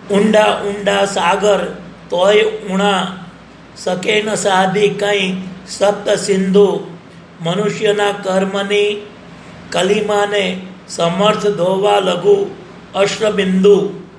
ઊંડા ઊંડા સાગર તોય ઉણા, શકે ન સાધી કંઈ સપ્ત સિંધુ, મનુષ્યના કર્મની કલિમાને સમર્થ ધોવા લઘુ અશ્રબિંદુ.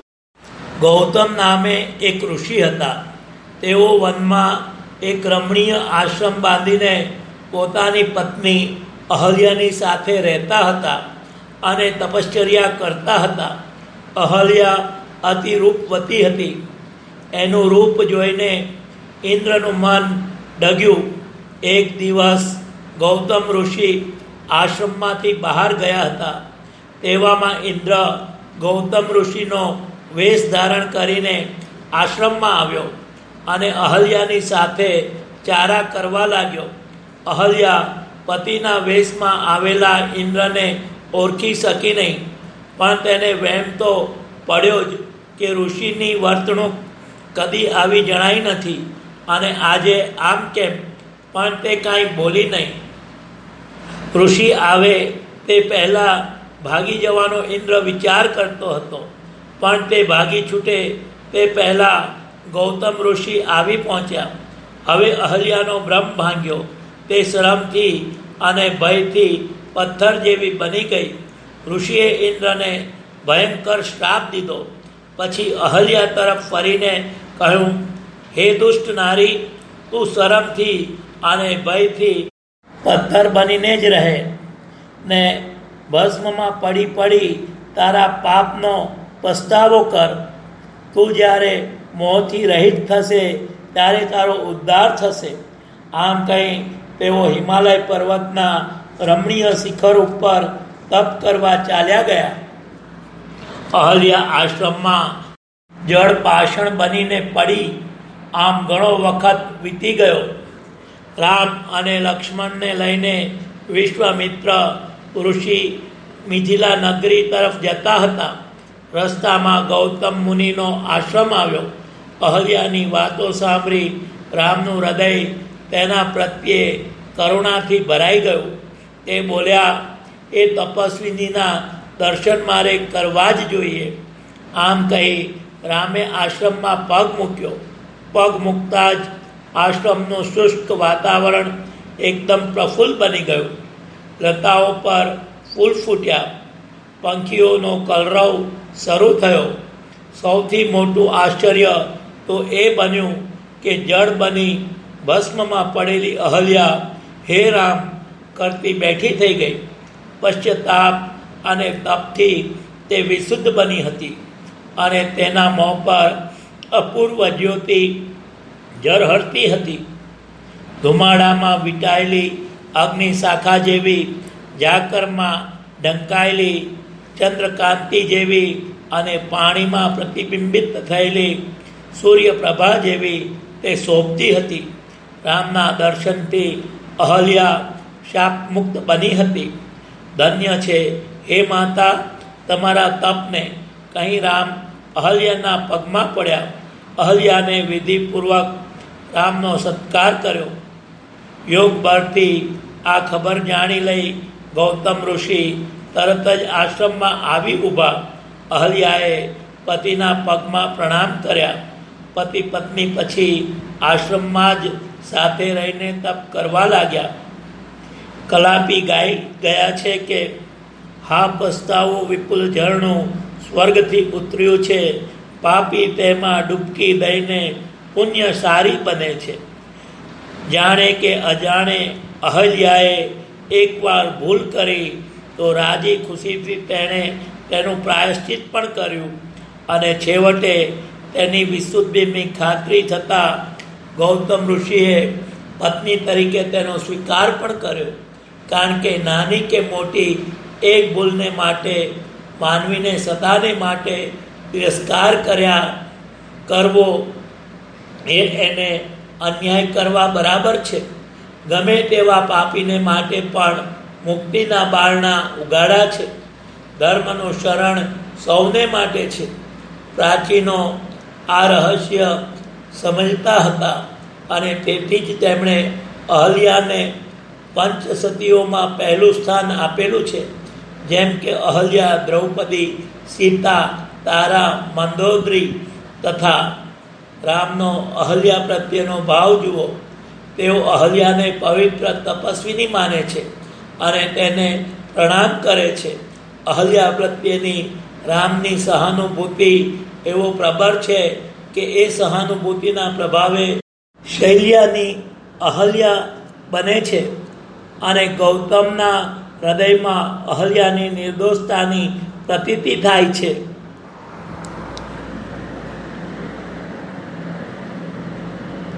ગૌતમ નામે એક ઋષિ હતા. તેઓ વનમાં એક રમણીય આશ્રમ બાંધીને પોતાની પત્ની અહલ્યાની સાથે રહેતા હતા અને તપશ્ચર્યા કરતા હતા. અહલ્યા અતિ રૂપવતી હતી. એનું રૂપ જોઈને ઇન્દ્રનું મન ડગ્યું. એક દિવસ ગૌતમ ઋષિ આશ્રમમાંથી બહાર ગયા હતા. તેવામાં ઇન્દ્ર ગૌતમ ઋષિનો વેશ ધારણ કરીને આશ્રમમાં આવ્યો અને અહલ્યાની સાથે ચારા કરવા લાગ્યો. અહલ્યા પતિના વેશમાં આવેલા ઇન્દ્રને ઓળખી શકી નહીં, પણ તેને વહેમ તો પડ્યો જ કે ઋષિની વર્તણૂક કદી આવી જણાઈ નથી અને આજે આમ કેમ, પણ તે કાંઈ બોલી નહીં. ઋષિ આવે તે પહેલાં ભાગી જવાનો ઇન્દ્ર વિચાર કરતો હતો, પણ તે ભાગી છૂટે તે પહેલાં ગૌતમ ઋષિ આવી પહોંચ્યા. હવે અહલ્યાનો ભ્રમ ભાંગ્યો. તે શરમથી અને ભયથી પથ્થર જેવી બની ગઈ. ઋષિએ ઇન્દ્રને ભયંકર શ્રાપ દીધો. પછી અહલ્યા તરફ ફરીને કહ્યું, હે દુષ્ટ નારી, તું શરમથી અને ભયથી પથ્થર બનીને જ રહે ને ભસ્મમાં પડી પડી તારા પાપનો પસ્તાવો કર. તું જ્યારે મોહથી રહિત થશે ત્યારે તારો ઉદ્ધાર થશે. આમ કહી તેઓ હિમાલય પર્વતના રમણીય શિખર ઉપર તપ કરવા ચાલ્યા ગયા. અહલ્યા આશ્રમમાં જળ પાષણ બનીને પડી. આમ ઘણો વખત વીતી ગયો. રામ અને લક્ષ્મણને લઈને વિશ્વામિત્ર ઋષિ મિથિલા નગરી તરફ જતા હતા. રસ્તામાં ગૌતમ મુનિનો આશ્રમ આવ્યો. અહલ્યાની વાતો સાંભળી રામનું હૃદય તેના પ્રત્યે કરુણાથી ભરાઈ ગયું. તે બોલ્યા, એ તપસ્વીનીના દર્શન મારે કરવા જ જોઈએ. આમ કહી રામે આશ્રમમાં પગ મૂક્યો. પગ મૂકતા જ આશ્રમનું શુષ્ક વાતાવરણ એકદમ પ્રફુલ્લ બની ગયું. લતાઓ પર ફૂલ ફૂટ્યા. પંખીઓનો કલરવ શરૂ થયો. સૌથી મોટું આશ્ચર્ય તો એ બન્યું કે જળ બની ભસ્મમાં પડેલી અહલ્યા હે રામ કરતી બેઠી થઈ ગઈ. પશ્ચાતાપ અને તપથી તે વિશુદ્ધ બની હતી અને તેના મોં પર અપૂર્વ જ્યોતિ ઝરહળતી હતી. ધુમાડામાં વીંટાયેલી અગ્નિ શાખા જેવી, ઝાકરમાં ઢંકાયેલી ચંદ્રકાંતિ જેવી અને પાણીમાં પ્રતિબિંબિત થયેલી સૂર્યપ્રભા જેવી તે શોભતી હતી. રામના દર્શનથી અહલ્યા શાપમુક્ત બની હતી. ધન્ય છે હે માતા તમારા તપને, કહી રામ અહલ્યાના પગમાં પડ્યા. અહલ્યાને વિધિપૂર્વક રામનો સત્કાર કર્યો. યોગ બળથી આ ખબર જાણી લઈ ગૌતમ ઋષિ તરત જ આશ્રમમાં આવી ઊભા. અહલ્યાએ પતિના પગમાં પ્રણામ કર્યા. પતિ પત્ની પછી આશ્રમમાં જ સાથે રહીને તપ કરવા લાગ્યા. કલાપી ગાઈ ગયા છે કે હા પસ્તાવો વિપુલ ઝરણું સ્વર્ગથી ઉતર્યું છે, પાપી તેમાં ડૂબકી દઈને પુણ્ય સારી બને છે. જાણે કે અજાણે અહલ્યાએ એકવાર ભૂલ કરી તો રાજી ખુશીથી તેણે તેનું પ્રાયશ્ચિત પણ કર્યું અને છેવટે તેની વિશુદ્ધિની ખાતરી થતાં ગૌતમ ઋષિએ પત્ની તરીકે તેનો સ્વીકાર પણ કર્યો. કારણ કે નાની કે મોટી એક ભૂલને માટે માનવીને સદાને માટે તિરસ્કાર કરવો એને અન્યાય કરવા બરાબર છે. ગમે તેવા પાપીને માટે પણ મુક્તિના બારણા ઉગાડા છે. ધર્મનું શરણ સૌને માટે છે. પ્રાચીનો આ રહસ્ય સમજતા હતા અને તેથી જ તેમણે અહલ્યાને પંચસતીઓમાં પહેલું સ્થાન આપેલું છે. જેમ કે અહલ્યા, દ્રૌપદી, સીતા, તારા, મંદોદરી તથા રામનો અહલ્યા પ્રત્યેનો ભાવ જુઓ. તેઓ અહલ્યાને પવિત્ર તપસ્વીની માને છે અને તેને પ્રણામ કરે છે. અહલ્યા પ્રત્યેની રામની સહાનુભૂતિ એવો પ્રબળ છે કે એ સહાનુભૂતિના પ્રભાવે શૈલ્યાની અહલ્યા બને છે અને ગૌતમના હૃદયમાં અહલ્યાની નિર્દોષતાની પ્રતીતિ થાય છે.